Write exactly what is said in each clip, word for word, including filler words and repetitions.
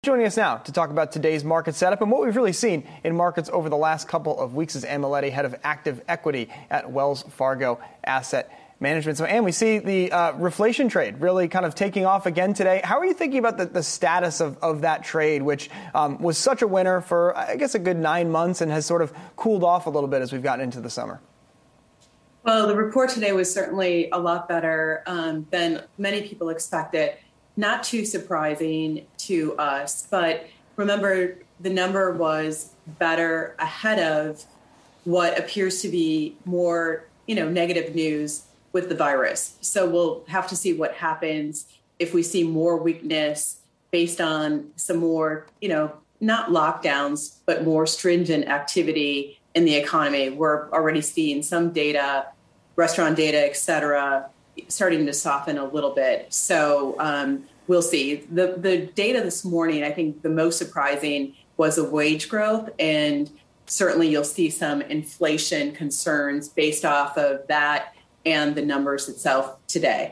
Joining us now to talk about today's market setup and what we've really seen in markets over the last couple of weeks is Ann Miletti, head of active equity at Wells Fargo Asset Management. So, Ann, we see the uh, reflation trade really kind of taking off again today. How are you thinking about the, the status of, of that trade, which um, was such a winner for, I guess, a good nine months and has sort of cooled off a little bit as we've gotten into the summer? Well, the report today was certainly a lot better um, than many people expected. Not too surprising to us, but remember, the number was better ahead of what appears to be more, you know, negative news with the virus. So we'll have to see what happens if we see more weakness based on some more, you know, not lockdowns, but more stringent activity in the economy. We're already seeing some data, restaurant data, et cetera, starting to soften a little bit. So um, we'll see. The, the data this morning, I think the most surprising was the wage growth. And certainly you'll see some inflation concerns based off of that and the numbers itself today.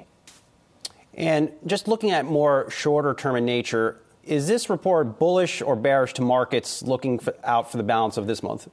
And just looking at more shorter term in nature, is this report bullish or bearish to markets looking for, out for the balance of this month?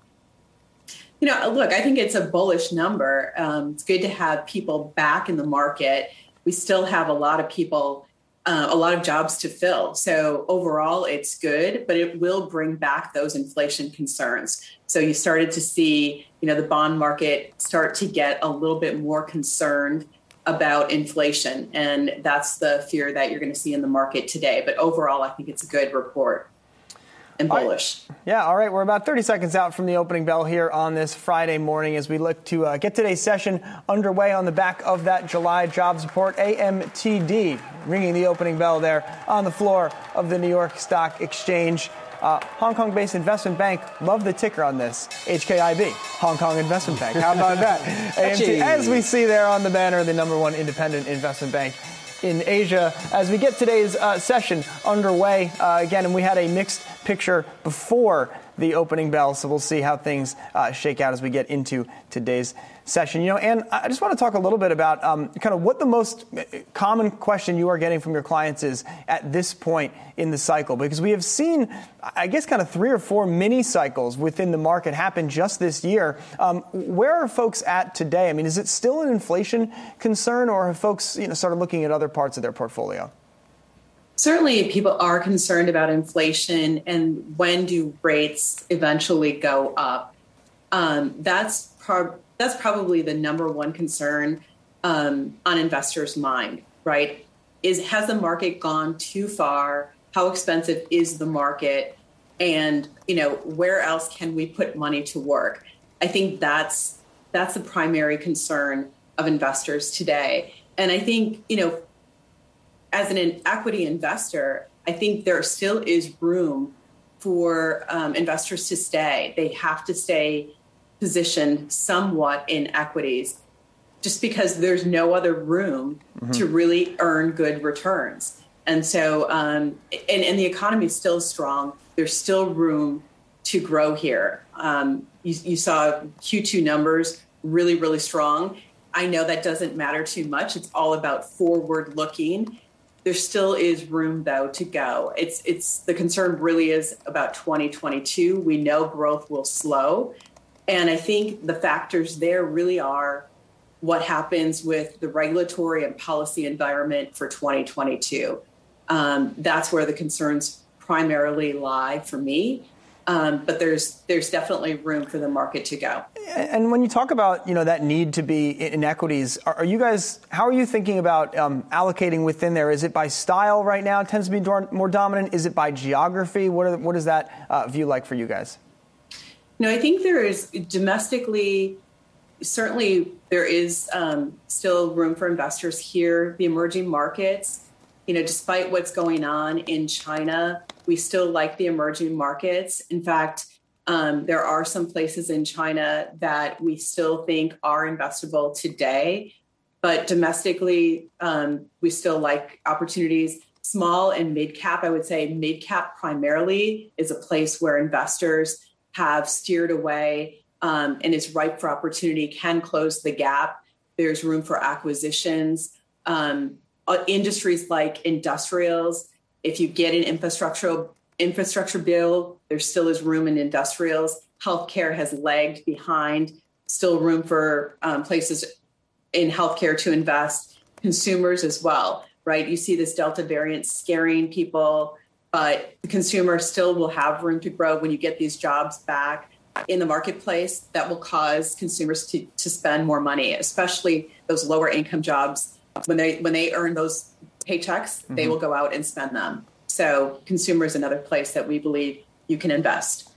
You know, look, I think it's a bullish number. Um, it's good to have people back in the market. We still have a lot of people, uh, a lot of jobs to fill. So overall, it's good, but it will bring back those inflation concerns. So you started to see, you know, the bond market start to get a little bit more concerned about inflation. And that's the fear that you're going to see in the market today. But overall, I think it's a good report. And bullish. All right. Yeah, all right. We're about thirty seconds out from the opening bell here on this Friday morning as we look to uh, get today's session underway on the back of that July jobs report. A M T D ringing the opening bell there on the floor of the New York Stock Exchange. Uh, Hong Kong-based investment bank, love the ticker on this, H K I B, Hong Kong Investment Bank. How about that? A M T, as we see there on the banner, the number one independent investment bank in Asia. As we get today's uh, session underway uh, again, and we had a mixed picture before the opening bell, so we'll see how things uh, shake out as we get into today's session. You know, and I just want to talk a little bit about um, kind of what the most common question you are getting from your clients is at this point in the cycle, because we have seen, I guess, kind of three or four mini cycles within the market happen just this year. Um, where are folks at today? I mean, is it still an inflation concern, or have folks, you know, started looking at other parts of their portfolio? Certainly, people are concerned about inflation and when do rates eventually go up. Um, that's pro- that's probably the number one concern um, on investors' mind, right? Is has the market gone too far? How expensive is the market? And, you know, where else can we put money to work? I think that's that's the primary concern of investors today. And I think, you know, as an equity investor, I think there still is room for um, investors to stay. They have to stay positioned somewhat in equities just because there's no other room mm-hmm. to really earn good returns. And so, um, and, and the economy is still strong. There's still room to grow here. Um, you, you saw Q two numbers really, really strong. I know that doesn't matter too much. It's all about forward looking. There still is room, though, to go. It's it's the concern really is about twenty twenty-two. We know growth will slow. And I think the factors there really are what happens with the regulatory and policy environment for twenty twenty-two. Um, that's where the concerns primarily lie for me. Um, but there's there's definitely room for the market to go. And when you talk about, you know, that need to be in equities, are, are you guys, how are you thinking about um, allocating within there? Is it by style right now? It tends to be more dominant. Is it by geography? What are, what is that uh, view like for you guys? No, I think there is domestically, certainly there is um, still room for investors here. The emerging markets, you know, despite what's going on in China, we still like the emerging markets. In fact, um, there are some places in China that we still think are investable today. But domestically, um, we still like opportunities. Small and mid cap, I would say mid cap primarily is a place where investors have steered away um, and is ripe for opportunity, can close the gap. There's room for acquisitions. Um, industries like industrials, if you get an infrastructural infrastructure bill. There still is room in industrials. Healthcare has lagged behind. Still room for um, places in healthcare to invest. Consumers as well, right? You see this Delta variant scaring people, but the consumer still will have room to grow when you get these jobs back in the marketplace. That will cause consumers to, to spend more money, especially those lower income jobs. When they when they earn those paychecks, mm-hmm. they will go out and spend them. So consumer is another place that we believe you can invest.